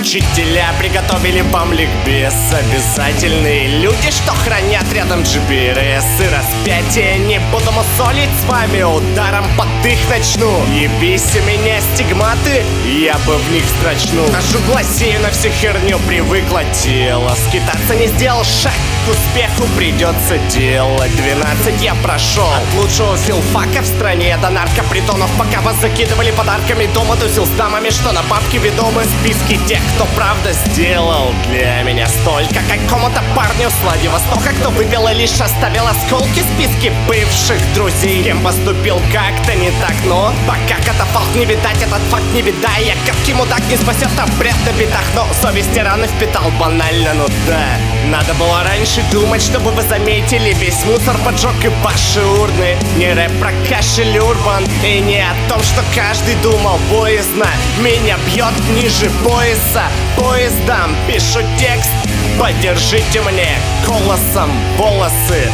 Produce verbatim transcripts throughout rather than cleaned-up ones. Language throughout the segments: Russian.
Учителя приготовили вам ликбез. Обязательные люди, что хранят рядом джи пи эс и распятие. Не буду мусолить с вами, ударом под их начну. Ебись у меня стигматы, я бы в них строчнул. Хожу глазею на всю херню, привыкло тело. Скитаться не сделал шаг, к успеху придется делать. Двенадцать я прошел от лучшего филфака в стране до наркопритонов, пока вас закидывали подарками. Дома тусил с дамами, что на бабки ведомы. Списки тех, кто правда сделал для меня столько. Какому-то парню с Владивостока, кто выпил и лишь оставил осколки. Списки бывших друзей, кем поступил как-то не так. Но пока катафалк не видать, этот факт не видай. Я гадкий мудак, не спасет бред на битах. Но совести раны впитал банально, ну да. Надо было раньше думать, чтобы вы заметили. Весь мусор поджег и ваши урны. Не рэп про кашель урбан, и не о том, что каждый думал боязно. Меня бьет ниже пояса поездом. Пишу текст, подержите мне голосом волосы.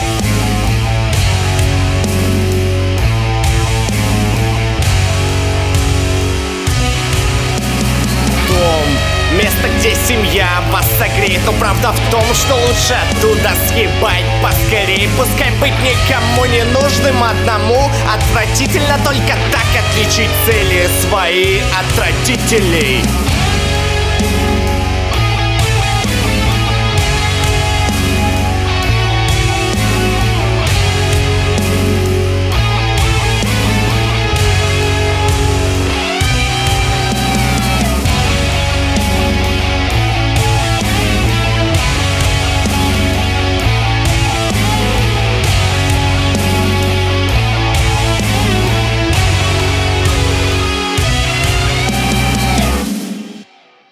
Место, где семья вас согреет. Но правда в том, что лучше оттуда съебать поскорей. Пускай быть никому не нужным одному. Отвратительно только так отличить цели свои от родителей.